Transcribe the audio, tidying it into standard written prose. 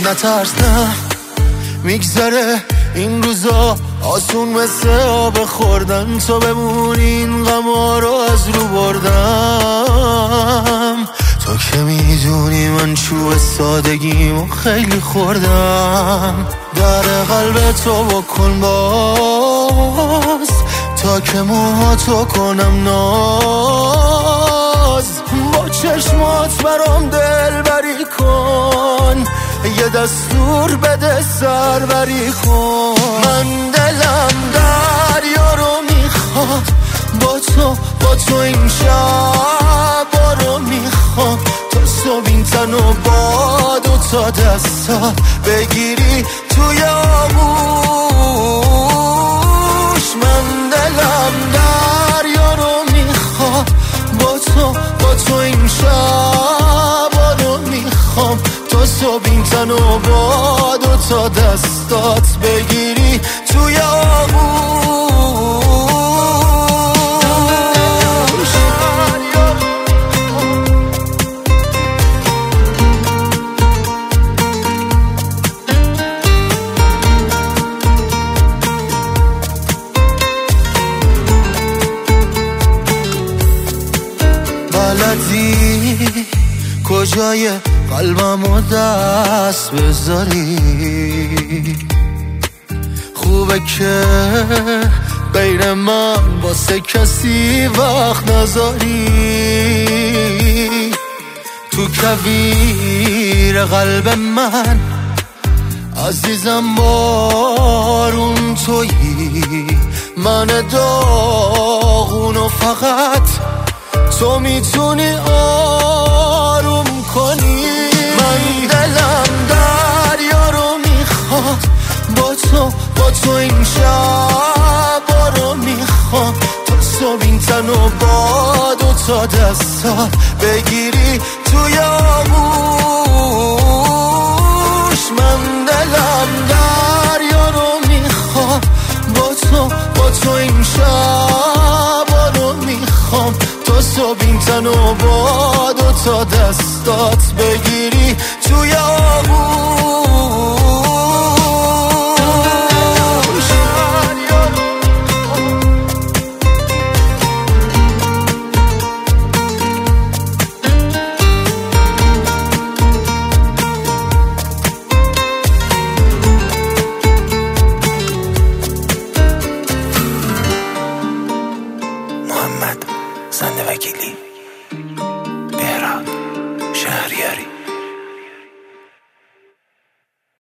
نترس نه میگذره این روزا آسون مثل آب خوردن، تو بمونی این غما رو از رو بردم. تو که میدونی من چوب سادگیمو خیلی خوردم. در قلب تو بکن باز تا که موهاتو کنم ناز. با چشمات برام دلبری کن، یه دستور بده سربری کن. من دلم دریا رو میخواد، با تو این شبا رو میخوام. تا صبح این تن و با دوتا دستا بگیری توی آغوش. من دلم دریا رو میخواد، با تو این شبا رو میخوام. تا صبح این تن و با دوتا دستات بگیری توی آغوش. بلدی کجای قلبمو دست بذاری، خوبه که غیر من واسه کسی وقت نذاری. تو کویر قلب من عزیزم بارون تویی، من داغونو فقط تو میتونی آروم کنی. من دلم دریا رو میخواد، با تو این شبا رو میخوام. تا صبح این تن و با دوتا دستا بگیری توی آغوش. من دلم دریا رو میخواد، با تو این شبا رو میخوام. تا صبح این تن و با دوتا دستات بگیری توی آغوش. محمد زنده وکیلی.